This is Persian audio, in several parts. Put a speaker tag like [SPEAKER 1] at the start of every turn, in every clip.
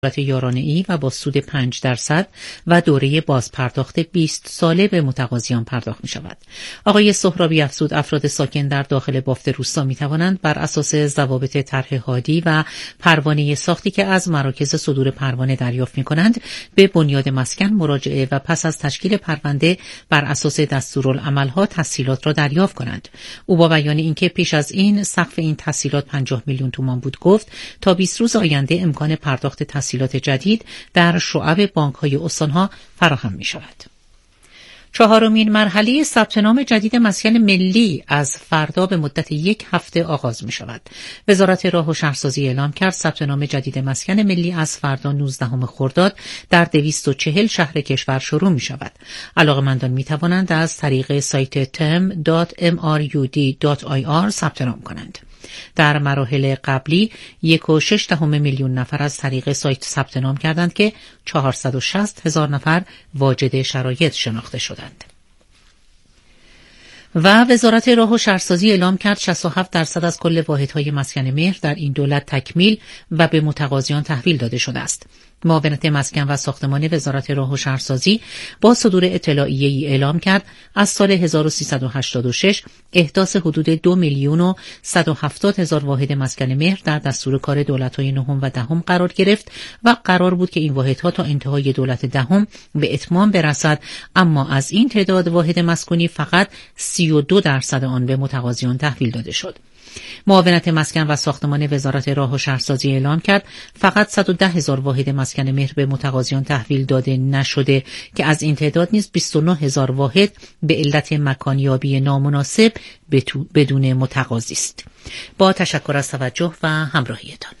[SPEAKER 1] یارانه‌ای و با سود 5% و دوره بازپرداخت 20 ساله به متقاضیان پرداخت می شود. آقای سهرابی افزود افراد ساکن در داخل بافت روستا می توانند بر اساس ضوابط طرح هادی و پروانه ساختی که از مراکز صدور پروانه دریافت می کنند به بنیاد مسکن مراجعه و پس از تشکیل پرونده بر اساس دستورالعملها تسهیلات را دریافت کنند. او با بیان اینکه پیش از این سقف این تسهیلات 50 میلیون تومان بود گفت تا 20 روز آینده امکان پرداخت تسهیلات جدید در شعب بانک‌های استان‌ها فراهم می‌شود. چهارمین مرحله ثبت نام جدید مسکن ملی از فردا به مدت 1 هفته آغاز می شود. وزارت راه و شهرسازی اعلام کرد ثبت نام جدید مسکن ملی از فردا 19 خرداد در 240 شهر کشور شروع می شود. علاقه‌مندان می توانند از طریق سایت tem.mrud.ir ثبت نام کنند. در مراحل قبلی 1.6 میلیون نفر از طریق سایت ثبت نام کردند که 460,000 نفر واجد شرایط شناخته شدند. و وزارت راه و شهرسازی اعلام کرد 67% از کل واحدهای مسکن مهر در این دولت تکمیل و به متقاضیان تحویل داده شده است. معاونت مسکن و ساختمان وزارت راه و شهرسازی با صدور اطلاعیه‌ای اعلام کرد از سال 1386 احداث حدود 2,170,000 واحد مسکن مهر در دستور کار دولت‌های نهم و دهم قرار گرفت و قرار بود که این واحدها تا انتهای دولت دهم به اتمام برسد، اما از این تعداد واحد مسکونی فقط 32% آن به متقاضیان تحویل داده شد. معاونت مسکن و ساختمان وزارت راه و شهرسازی اعلام کرد فقط 110,000 واحد مسکن مهر به متقاضیان تحویل داده نشده که از این تعداد نیز 29,000 واحد به علت مکانیابی نامناسب بدون متقاضی است. با تشکر از توجه و همراهیتان.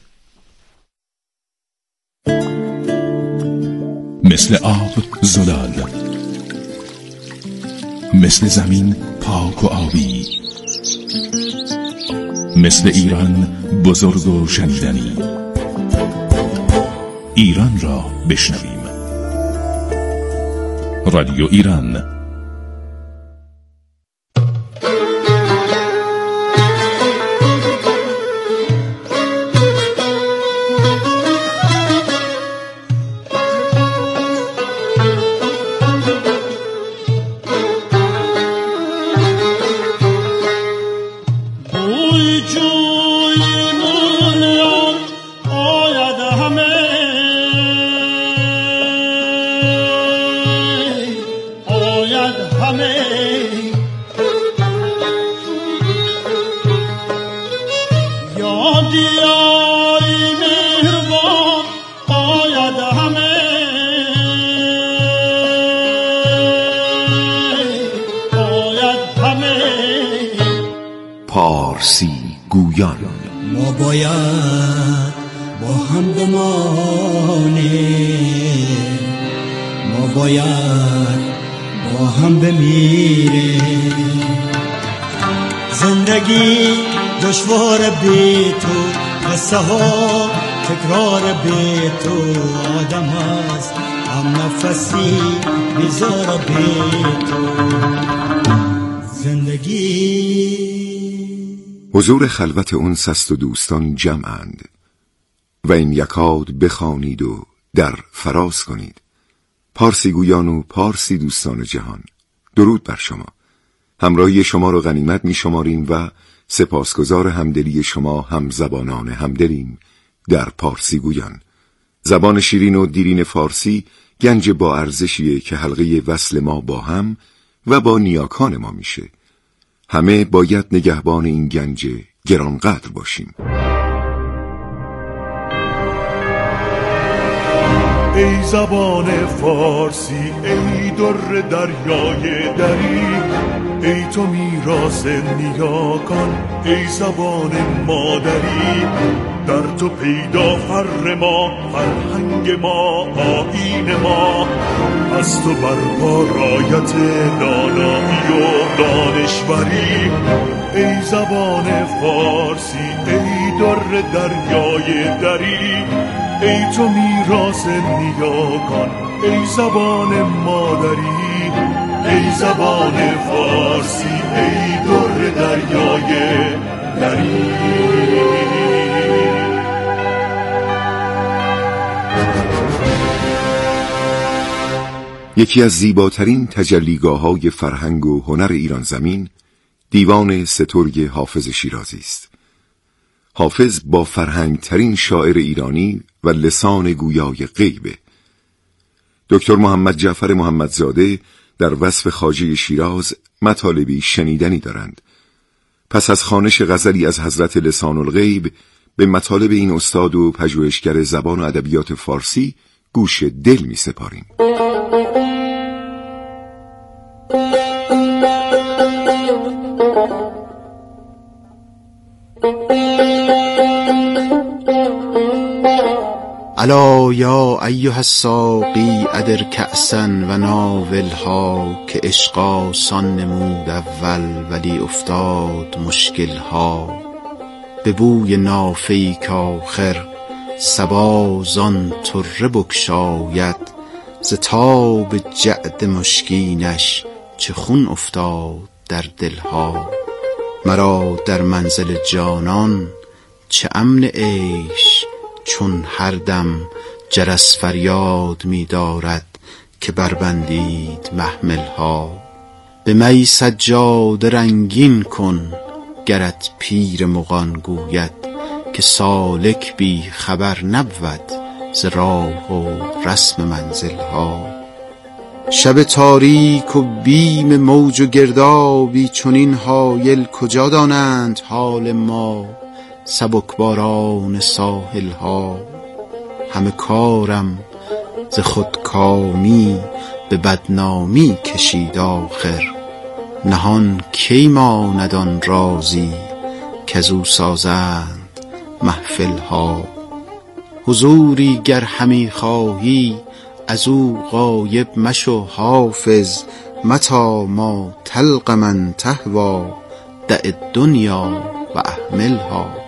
[SPEAKER 2] مثل آب زلال، مثل زمین پاک و آبی، مثل ایران بزرگ و شنیدنی. ایران را بشنویم. رادیو ایران.
[SPEAKER 3] پارسی گویان.
[SPEAKER 4] ما باید با هم بمانیم، ما باید با هم بمیریم. زندگی دشوار بی تو، قصه ها تکرار بی تو. آدم هست هم نفسی بیزار بی تو. زندگی
[SPEAKER 3] حضور خلوت اون سست و دوستان جمعند و این یکاد بخوانید و در فراز کنید. پارسی گویان و پارسی دوستان جهان، درود بر شما. همراهی شما رو غنیمت می شماریم و سپاسگزار همدلی شما هم زبانان همدلیم در پارسی گویان. زبان شیرین و دیرین فارسی گنج با ارزشیه که حلقه وصل ما با هم و با نیاکان ما میشه. همه باید نگهبان این گنج گرانقدر باشیم.
[SPEAKER 5] ای زبان فارسی، ای در دریای دری، ای تو میراث نیاکان، ای زبان مادری. در تو پیدا فر ما، فرهنگ ما، آیین ما. از تو برپا رایت دانایی و دانشوری. ای زبان فارسی، ای در دریای دری، ای تو میراث نیاکان، ای زبان مادری. ای زبان فارسی، ای در دریای دری.
[SPEAKER 3] یکی از زیباترین تجلیگاه‌های فرهنگ و هنر ایران زمین دیوان سترگ حافظ شیرازی است. حافظ با فرهنگترین شاعر ایرانی و لسان گویای غیبه. دکتر محمد جعفر محمدزاده در وصف خواجه شیراز مطالبی شنیدنی دارند. پس از خوانش غزلی از حضرت لسان الغیب به مطالب این استاد و پژوهشگر زبان و ادبیات فارسی گوش دل می سپاریم.
[SPEAKER 6] الا یا ایها الساقی ادر کأسا و ناولها، که عشق آسان نمود اول ولی افتاد مشکلها. به بوی نافه‌ای کآخر صبا زان طره بگشاید، ز تاب جعد مشکینش چه خون افتاد در دلها. مرا در منزل جانان چه امن عیش، چون هر دم جرس فریاد می دارد که بربندید محملها. به می سجاده رنگین کن گرت پیر مغان گوید، که سالک بی خبر نبود ز راه و رسم منزلها. شب تاریک و بیم موج و گردابی چنین حایل کجا دانند حال ما. سبکباران ساحلها همه کارم ز خودکامی به بدنامی کشید آخر. نهان کی ماند آن رازی کزو سازند محفلها. حضوری گر همی خواهی ازو غایب مشو حافظ. متی ما تلق من تهوی دع الدنیا و اهملها.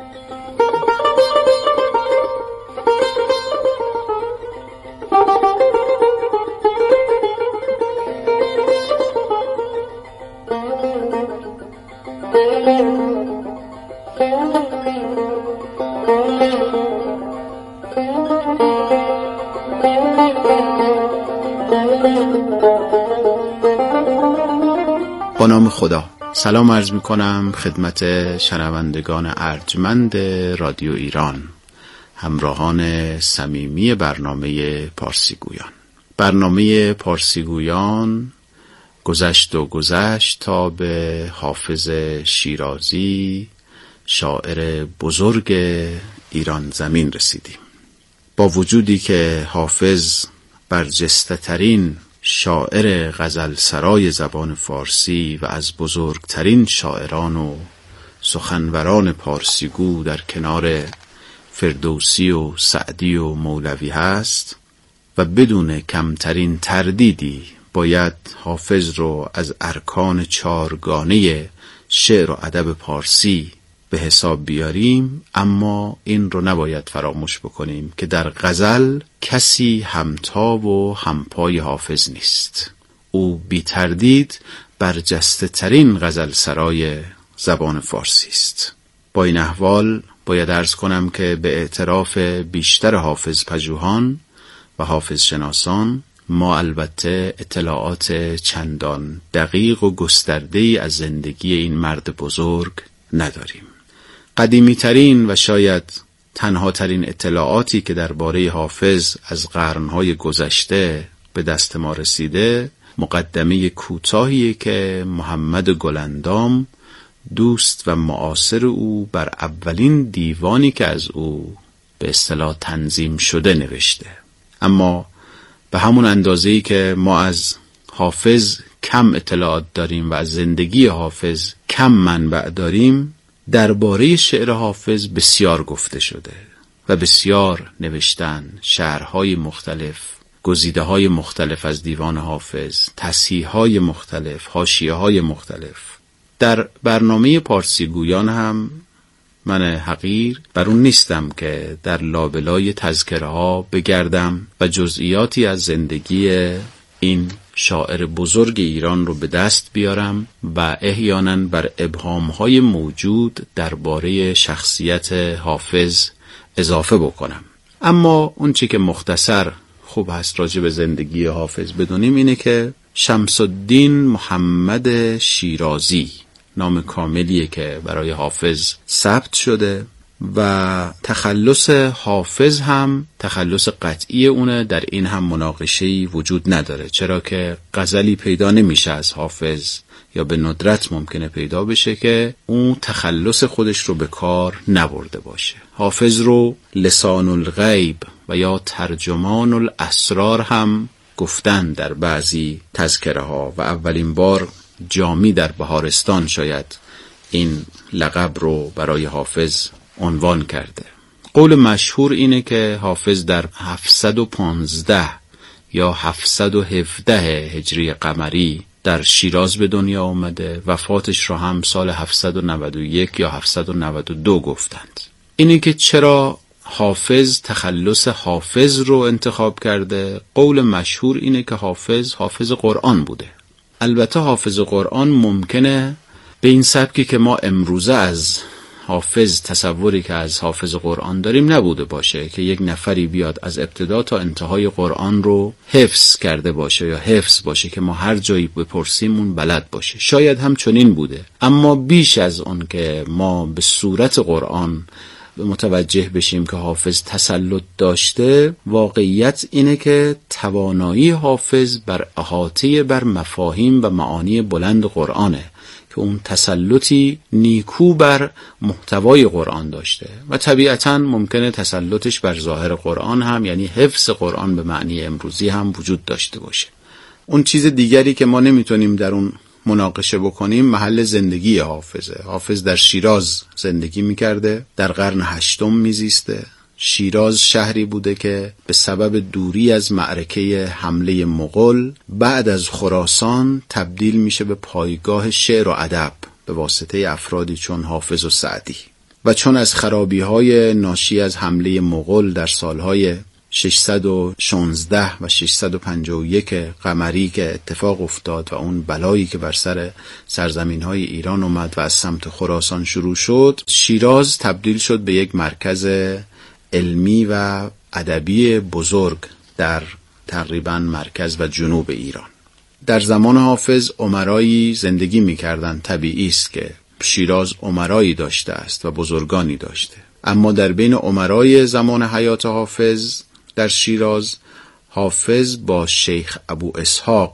[SPEAKER 7] با نام خدا. سلام عرض می کنم خدمت شنوندگان ارجمند رادیو ایران، همراهان صمیمی برنامه پارسیگویان. برنامه پارسیگویان گذشت تا به حافظ شیرازی، شاعر بزرگ ایران زمین رسیدیم. با وجودی که حافظ برجسته ترین شاعر غزل سرای زبان فارسی و از بزرگترین شاعران و سخنوران پارسیگو در کنار فردوسی و سعدی و مولوی هست و بدون کمترین تردیدی باید حافظ رو از ارکان چارگانه شعر و ادب پارسی به حساب بیاریم، اما این رو نباید فراموش بکنیم که در غزل کسی همتا و همپای حافظ نیست. او بی تردید برجسته ترین غزل سرای زبان فارسی است. با این احوال باید عرض کنم که به اعتراف بیشتر حافظ پژوهان و حافظ شناسان، ما البته اطلاعات چندان دقیق و گسترده‌ای از زندگی این مرد بزرگ نداریم. قدیمی ترین و شاید تنها ترین اطلاعاتی که درباره حافظ از قرنهای گذشته به دست ما رسیده، مقدمه کوتاهی که محمد گلندام، دوست و معاصر او، بر اولین دیوانی که از او به اصطلاح تنظیم شده نوشته. اما به همون اندازه‌ای که ما از حافظ کم اطلاعات داریم و از زندگی حافظ کم منبع داریم، درباره شعر حافظ بسیار گفته شده و بسیار نوشتن، شعرهای مختلف، گزیده‌های مختلف از دیوان حافظ، تصحیح‌های مختلف، حاشیه‌های مختلف. در برنامه پارسیگویان هم من حقیر بر اون نیستم که در لابلای تذکره‌ها بگردم و جزئیاتی از زندگی این شاعر بزرگ ایران رو به دست بیارم و احیانا بر ابهام‌های موجود درباره شخصیت حافظ اضافه بکنم. اما اون چی که مختصر خوب هست راجع به زندگی حافظ بدونیم اینه که شمس الدین محمد شیرازی نام کاملیه که برای حافظ ثبت شده و تخلص حافظ هم تخلص قطعی اونه، در این هم مناقشه‌ای وجود نداره، چرا که غزلی پیدا نمیشه از حافظ یا به ندرت ممکنه پیدا بشه که اون تخلص خودش رو به کار نبرده باشه. حافظ رو لسان الغیب و یا ترجمان الاسرار هم گفتن در بعضی تذکره ها و اولین بار جامی در بهارستان شاید این لقب رو برای حافظ عنوان کرده. قول مشهور اینه که حافظ در 715 یا 717 هجری قمری در شیراز به دنیا آمده، وفاتش رو هم سال 791 یا 792 گفتند. اینه که چرا حافظ تخلص حافظ رو انتخاب کرده؟ قول مشهور اینه که حافظ قرآن بوده. البته حافظ قرآن ممکنه به این سبکی که ما امروزه از حافظ تصوری که از حافظ قرآن داریم نبوده باشه که یک نفری بیاد از ابتدا تا انتهای قرآن رو حفظ کرده باشه یا حفظ باشه که ما هر جایی بپرسیم اون بلد باشه. شاید هم چنین بوده، اما بیش از اون که ما به صورت قرآن متوجه بشیم که حافظ تسلط داشته، واقعیت اینه که توانایی حافظ بر احاطه بر مفاهیم و معانی بلند قرآنه که اون تسلطی نیکو بر محتوای قرآن داشته و طبیعتاً ممکنه تسلطش بر ظاهر قرآن هم، یعنی حفظ قرآن به معنی امروزی هم وجود داشته باشه. اون چیز دیگری که ما نمیتونیم در اون مناقشه بکنیم محل زندگی حافظه. حافظ در شیراز زندگی میکرده، در قرن 8 میزیسته. شیراز شهری بوده که به سبب دوری از معرکه حمله مغول بعد از خراسان تبدیل میشه به پایگاه شعر و ادب به واسطه افرادی چون حافظ و سعدی، و چون از خرابی‌های ناشی از حمله مغول در سالهای 616 و 651 قمری که اتفاق افتاد و اون بلایی که بر سر سرزمین‌های ایران اومد و از سمت خراسان شروع شد، شیراز تبدیل شد به یک مرکز علمی و ادبی بزرگ در تقریباً مرکز و جنوب ایران. در زمان حافظ امرایی زندگی می‌کردند. طبیعی است که شیراز امرایی داشته است و بزرگانی داشته، اما در بین امرای زمان حیات حافظ در شیراز، حافظ با شیخ ابو اسحاق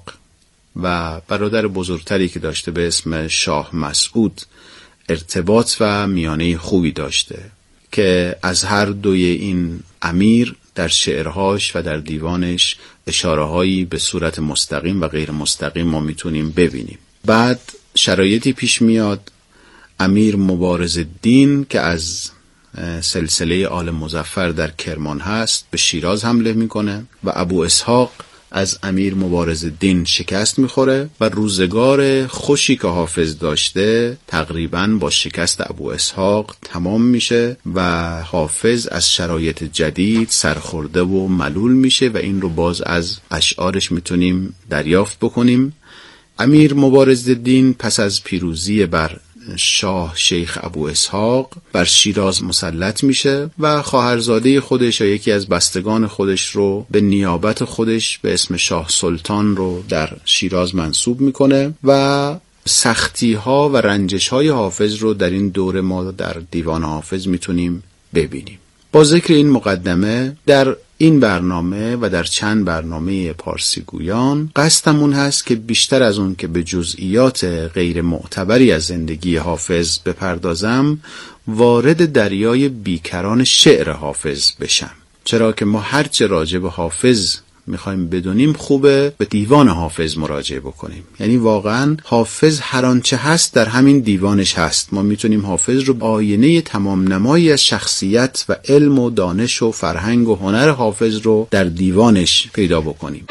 [SPEAKER 7] و برادر بزرگتری که داشته به اسم شاه مسعود ارتباط و میانه خوبی داشته که از هر دوی این امیر در شعرهاش و در دیوانش اشاره‌هایی به صورت مستقیم و غیر مستقیم ما میتونیم ببینیم. بعد شرایطی پیش میاد، امیر مبارزالدین که از سلسله آل مظفر در کرمان هست به شیراز حمله میکنه و ابو اسحاق از امیر مبارزالدین شکست میخوره و روزگار خوشی که حافظ داشته تقریباً با شکست ابو اسحاق تمام میشه و حافظ از شرایط جدید سرخورده و ملول میشه و این رو باز از اشعارش میتونیم دریافت بکنیم. امیر مبارزالدین پس از پیروزی بر شاه شیخ ابو اسحاق بر شیراز مسلط میشه و خواهرزاده خودش یا یکی از بستگان خودش رو به نیابت خودش به اسم شاه سلطان رو در شیراز منصوب میکنه و سختی ها و رنجش های حافظ رو در این دوره ما در دیوان حافظ میتونیم ببینیم. با ذکر این مقدمه در این برنامه و در چند برنامه پارسی گویان قصدمون هست که بیشتر از اون که به جزئیات غیر معتبری از زندگی حافظ بپردازم، وارد دریای بیکران شعر حافظ بشم، چرا که ما هرچه راجع به حافظ میخوایم بدونیم خوبه به دیوان حافظ مراجعه بکنیم. یعنی واقعا حافظ هر آنچه هست در همین دیوانش هست. ما میتونیم حافظ رو آینه تمام نمایی از شخصیت و علم و دانش و فرهنگ و هنر حافظ رو در دیوانش پیدا بکنیم.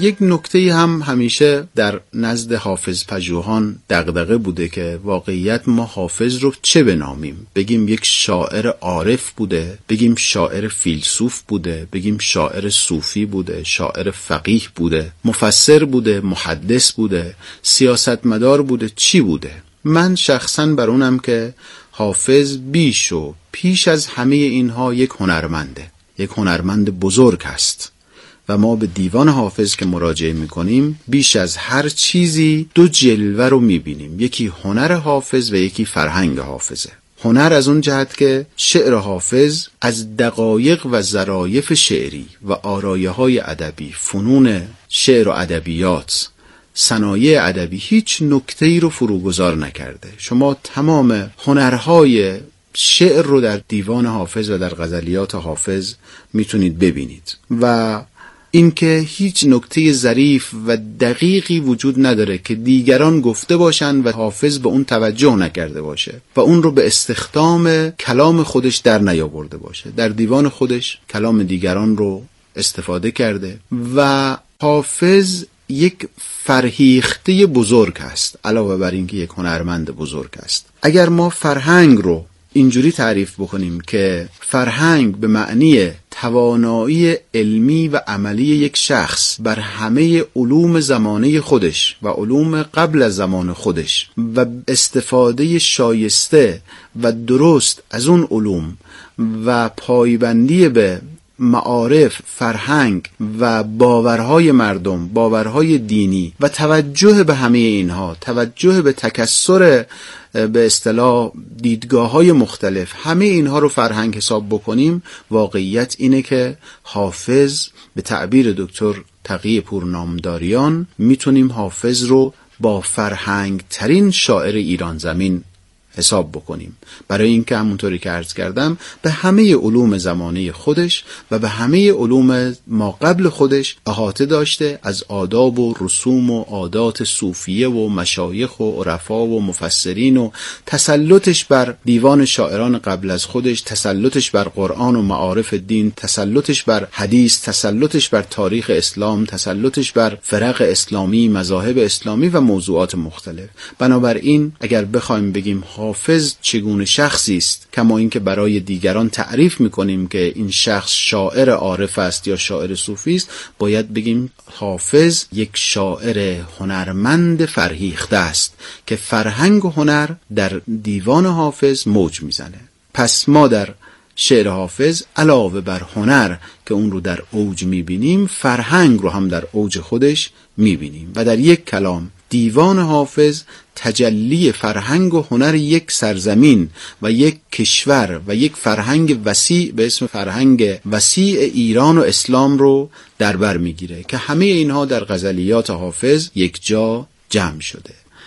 [SPEAKER 7] یک نکته هم همیشه در نزد حافظ پژوهان دغدغه بوده که واقعیت ما حافظ رو چه بنامیم؟ بگیم یک شاعر عارف بوده، بگیم شاعر فیلسوف بوده، بگیم شاعر صوفی بوده، شاعر فقیه بوده، مفسر بوده، محدث بوده، سیاستمدار بوده، چی بوده؟ من شخصاً بر اونم که حافظ بیش و پیش از همه اینها یک هنرمنده، یک هنرمند بزرگ هست و ما به دیوان حافظ که مراجعه میکنیم بیش از هر چیزی دو جلوه رو میبینیم، یکی هنر حافظ و یکی فرهنگ حافظه. هنر از اون جهت که شعر حافظ از دقایق و ظرایف شعری و آرایه‌های ادبی، فنون شعر و ادبیات، صنایع ادبی هیچ نکته‌ای رو فروگذار نکرده. شما تمام هنرهای شعر رو در دیوان حافظ و در غزلیات حافظ میتونید ببینید و اینکه هیچ نکته ظریف و دقیقی وجود نداره که دیگران گفته باشن و حافظ به اون توجه نکرده باشه و اون رو به استخدام کلام خودش در نیاورده باشه. در دیوان خودش کلام دیگران رو استفاده کرده و حافظ یک فرهیخته بزرگ است، علاوه بر اینکه یک هنرمند بزرگ است. اگر ما فرهنگ رو اینجوری تعریف بکنیم که فرهنگ به معنی توانایی علمی و عملی یک شخص بر همه علوم زمانه خودش و علوم قبل از زمان خودش و استفاده شایسته و درست از اون علوم و پایبندی به معارف، فرهنگ و باورهای مردم، باورهای دینی و توجه به همه اینها، توجه به تکثر به اصطلاح دیدگاه‌های مختلف، همه اینها رو فرهنگ حساب بکنیم، واقعیت اینه که حافظ به تعبیر دکتر تقی پورنامداریان میتونیم حافظ رو با فرهنگ ترین شاعر ایران زمین حساب بکنیم، برای اینکه همونطوری که عرض کردم به همه علوم زمانه خودش و به همه علوم ما قبل خودش احاطه داشته، از آداب و رسوم و عادات صوفیه و مشایخ و عرفا و مفسرین و تسلطش بر دیوان شاعران قبل از خودش، تسلطش بر قرآن و معارف دین، تسلطش بر حدیث، تسلطش بر تاریخ اسلام، تسلطش بر فرق اسلامی، مذاهب اسلامی و موضوعات مختلف. بنابراین اگر بخوایم بگیم حافظ چگونه شخصی است، کما اینکه برای دیگران تعریف میکنیم که این شخص شاعر عارف است یا شاعر صوفی است، باید بگیم حافظ یک شاعر هنرمند فرهیخته است که فرهنگ و هنر در دیوان حافظ موج میزنه. پس ما در شعر حافظ علاوه بر هنر که اون رو در اوج میبینیم، فرهنگ رو هم در اوج خودش میبینیم و در یک کلام دیوان حافظ تجلی فرهنگ و هنر یک سرزمین و یک کشور و یک فرهنگ وسیع به اسم فرهنگ وسیع ایران و اسلام رو در بر میگیره که همه اینها در غزلیات حافظ یک جا جمع شده.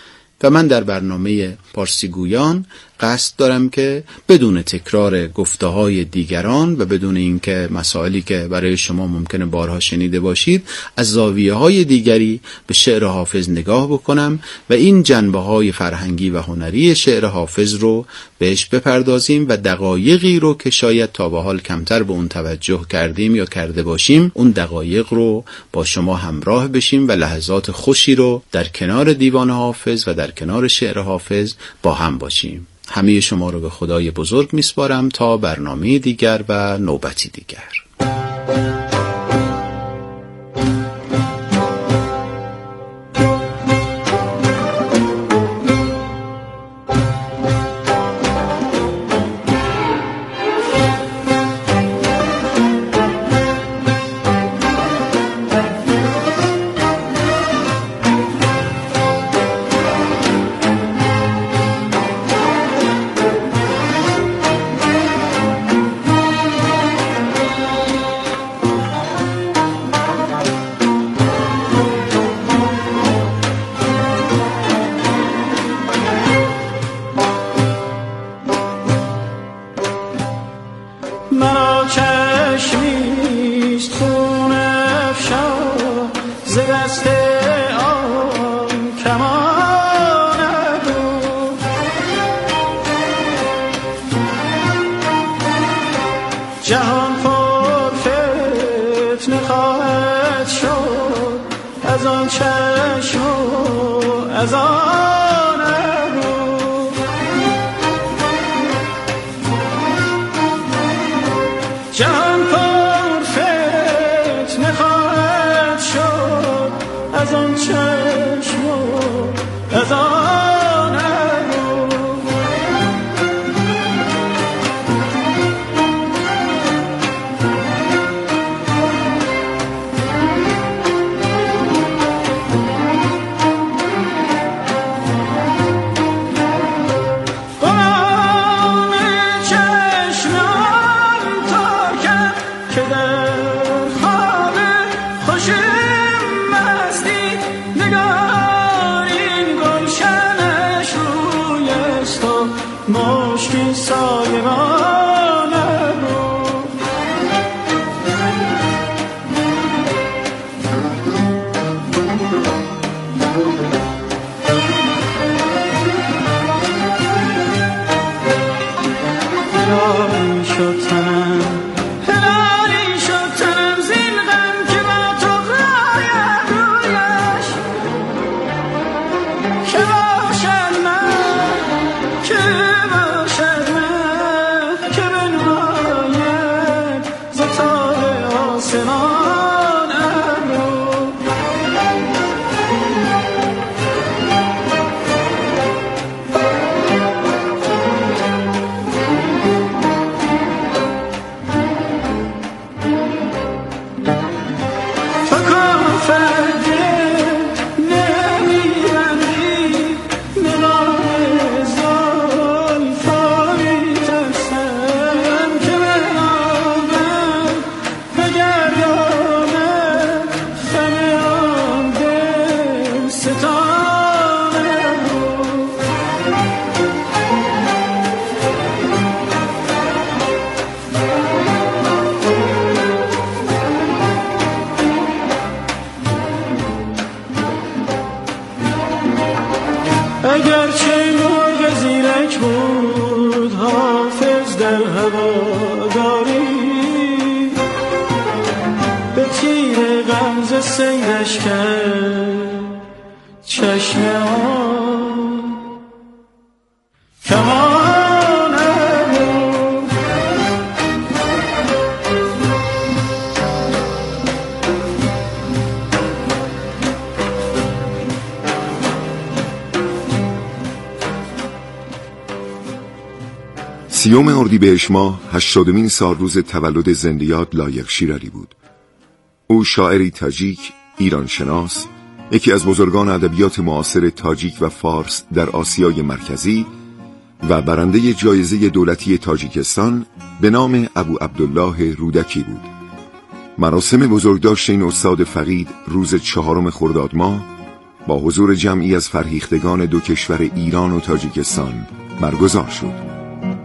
[SPEAKER 7] و من در برنامه پارسی گویان قصد دارم که بدون تکرار گفته‌های دیگران و بدون اینکه مسائلی که برای شما ممکنه بارها شنیده باشید از زاویه‌های دیگری به شعر حافظ نگاه بکنم و این جنبه‌های فرهنگی و هنری شعر حافظ رو بهش بپردازیم و دقایقی رو که شاید تا به حال کمتر به اون توجه کردیم یا کرده باشیم، اون دقایق رو با شما همراه بشیم و لحظات خوشی رو در کنار دیوان حافظ و در کنار شعر حافظ با هم باشیم. همه شما رو به خدای بزرگ میسپارم تا برنامه دیگر و نوبتی دیگر.
[SPEAKER 4] جهان پر فتنه خواهد شد
[SPEAKER 8] از آن چشم و از آن ابرو. جهان پر فتنه خواهد شد از آن چشم و از آن ابرو. مشکی سایبان ابرو. هلالی شد تنم، هلالی شد تنم زین غم که با تو غاید رویش. که باشد من، که باشد من، که بنماید ز تاب آسمان ابرو. تو کافرده نمیبندی نگاه زلفانی ترسم که بنامم بگردامم خم آن دل ستان ابرو. اگرچه مرغ زیرک بود حافظ در هواداری، به تیر غمزه سیرش کرد چشم آن کمان ابرو.
[SPEAKER 3] 30 اردیبهشت ماه 80مین سالروز تولد زنده‌یاد لایق شیرعلی بود. او شاعری تاجیک، ایران شناس، یکی از بزرگان ادبیات معاصر تاجیک و فارس در آسیای مرکزی و برنده جایزه دولتی تاجیکستان به نام ابو عبدالله رودکی بود. مراسم بزرگداشت این استاد فقید روز 4 خرداد ماه با حضور جمعی از فرهیختگان دو کشور ایران و تاجیکستان برگزار شد.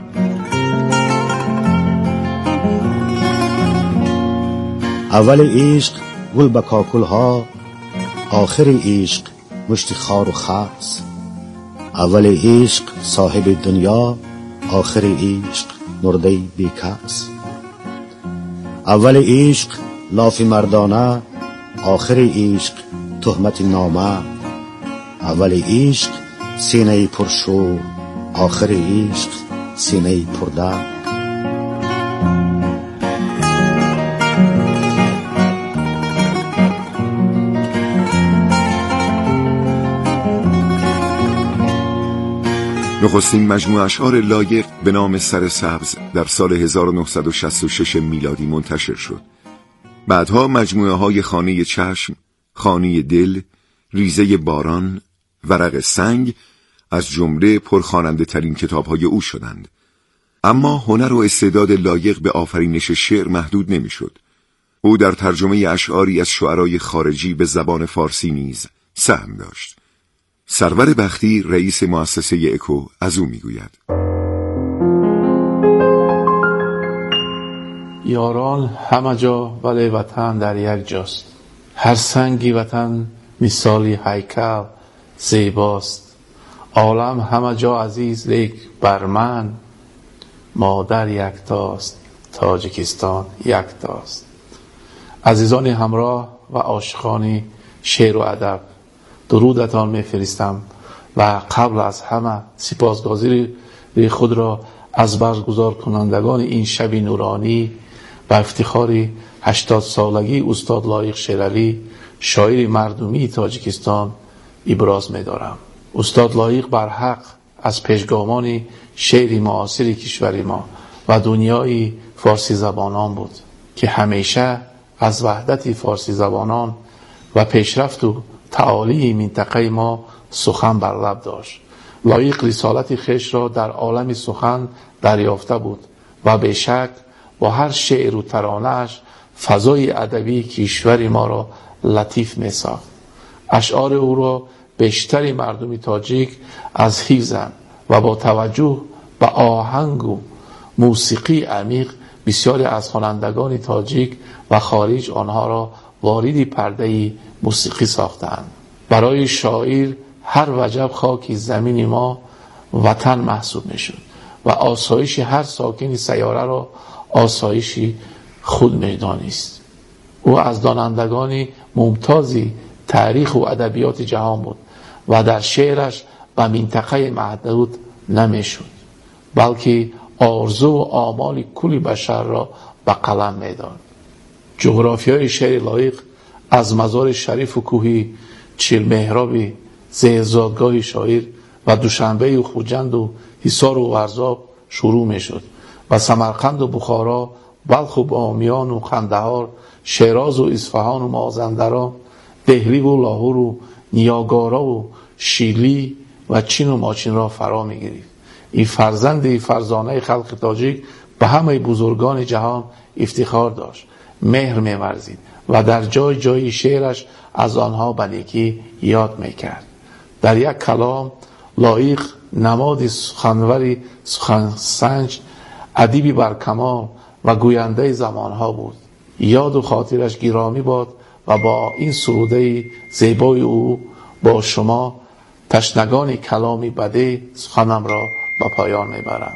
[SPEAKER 9] اول عشق گل به کاکلها، آخر عشق مشت خار و خس. اول عشق صاحب دنیا، آخر عشق مرده بیکس. اول عشق لاف مردانه، آخر عشق تهمت نامه. اول عشق سینه پرشور، آخر عشق سینه پردرد.
[SPEAKER 3] نخستین مجموعه اشعار لایق به نام سرسبز در سال 1966 میلادی منتشر شد. بعدها مجموعه های خانه چشم، خانه دل، ریزه باران، ورق سنگ از جمله پرخواننده ترین کتاب های او شدند. اما هنر و استعداد لایق به آفرینش شعر محدود نمی شد. او در ترجمه اشعاری از شعرای خارجی به زبان فارسی نیز سهم داشت. سرور بختی رئیس مؤسسه اکو از او میگوید:
[SPEAKER 10] یاران همه جا ولی وطن در یک جاست. هر سنگی وطن مثالی هیکل زیباست. عالم همه جا عزیز لیک بر من مادر یکتاست، تاجیکستان یکتاست. عزیزان همراه و عاشقانی شعر و ادب درودتان میفرستم و قبل از همه سپاسگزاری خود را از برگزار کنندگان این شب نورانی و افتخار 80 سالگی استاد لایق شیرعلی شاعر مردمی تاجیکستان ابراز می‌دارم. استاد لایق بر حق از پیشگامان شعر معاصر کشور ما و دنیای فارسی زبانان بود که همیشه از وحدت فارسی زبانان و پیشرفت و تعالی منطقه ما سخن بر لب داشت. لایق رسالت خویش را در عالم سخن دریافته بود و به شک با هر شعر و ترانه‌اش فضای ادبی کشور ما را لطیف می‌ساخت. اشعار او را بیشتر مردم تاجیک از حفظند و با توجه به آهنگ و موسیقی عمیق بسیاری از خوانندگان تاجیک و خارج آنها را وارد پرده موسیقی ساختند. برای شاعر هر وجب خاک زمین ما وطن محسوب میشد و آسایش هر ساکن سیاره را آسایش خود میدانست. او از دانندگان ممتازی تاریخ و ادبیات جهان بود و در شعرش به منطقه محدود نمیشد، بلکه آرزو و آمال کل بشر را به قلم میداد. جغرافیای شعر لایق از مزار شریف و کوهی چیل مهرابی زیرزادگاه شاعر و دوشنبه و خوجند و حصار و ورزاب شروع می شد و سمرقند و بخارا، بلخ و بامیان و قندهار، شیراز و اصفهان و مازندران، دهلی و لاهور و نیاگارا و شیلی و چین و ماچین را فرا می گرفت. این فرزانه خلق تاجیک به همه بزرگان جهان افتخار داشت، مهر می ورزید و در جای جای شعرش از آنها به نیکی یاد می کرد. در یک کلام لایق نماد سخنوری سخنسنج، ادیبی برکمال و گوینده زمانها بود. یاد و خاطرش گرامی باد و با این سروده زیبای او با شما تشنگان کلامی بده سخنم را به پایان میبرم.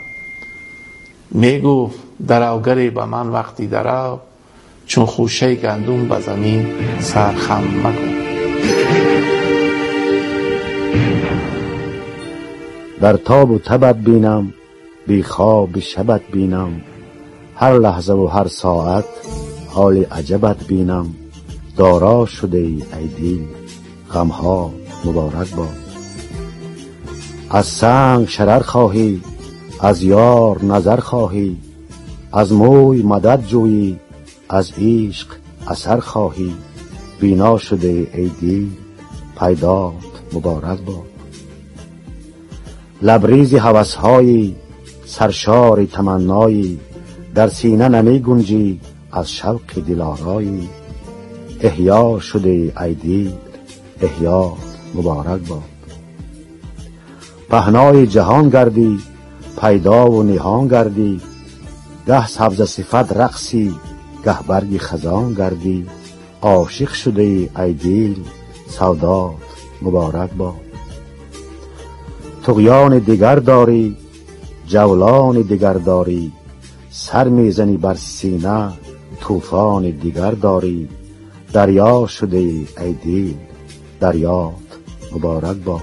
[SPEAKER 10] میگفت درآگری به من وقتی درآ، چون خوشه گندم به زمین سرخم مکن.
[SPEAKER 9] در تاب و تبت بینم، بی خواب شبت بینم، هر لحظه و هر ساعت حال عجبت بینم. دارا شده ای دل، غمها مبارک باد. از سنگ شرر خواهی، از یار نظر خواهی، از موی مدد جویی، از عشق اثر خواهی. بینا شده ای دل، پیدات مبارک باد. لبریز هوس‌هایی، سرشار تمنایی، در سینه نمی گنجی از شوق دلارایی. احیا شده ای دل، احیا مبارک باد. پهنای جهان گردی، پیدا و نهان گردی، گه سبز صفت رقصی، گه برگ خزان گردی. عاشق شده ای دل، سودات مبارک باد. طغیان دیگر داری، جولان دیگر داری، سر میزنی بر سینه، طوفان دیگر داری. دریا شده ای دل، دریات مبارک باد.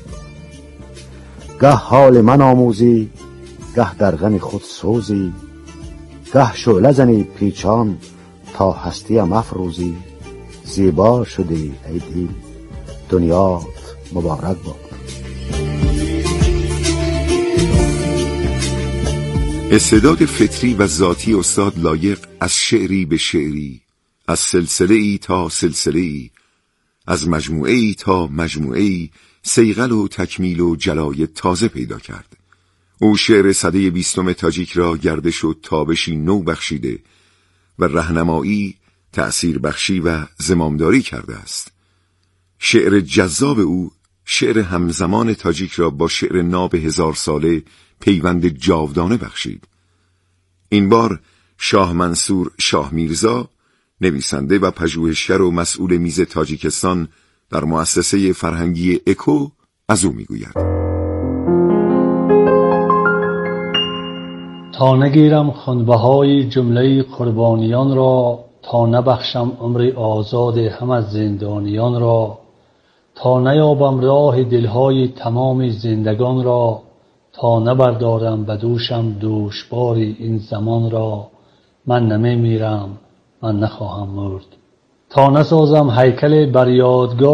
[SPEAKER 9] گه حال من آموزی، گه در غم خود سوزی، گه شعله زنی پیچان تا هستیم افروزی. زیبا شده ای دل، دنیات مبارک باد.
[SPEAKER 3] استعداد فطری و ذاتی استاد لایق از شعری به شعری، از سلسله‌ای تا سلسله‌ای، از مجموعه‌ای تا مجموعه‌ای صیقل و تکمیل و جلای تازه پیدا کرد. او شعر سده 20 تاجیک را گردش و تابشی نو بخشیده و راهنمایی، تأثیر بخشی و زمامداری کرده است. شعر جذاب او شعر همزمان تاجیک را با شعر ناب 1000 ساله پیوند جاودانه بخشید. این بار شاه منصور شاه میرزا، نویسنده و پژوهشگر و مسئول میز تاجیکستان در مؤسسه فرهنگی اکو، از او میگوید:
[SPEAKER 11] تا نگیرم خونبهای جمله قربانیان را تا نبخشم عمری آزاد هم از زندانیان را، تا نیابم راه دلهای تمام زندگان را، تا نبردارم به دوشم دوشباری این زمان را. من نمی میرم، من نخواهم مرد، تا نسازم هیکل بر یادگار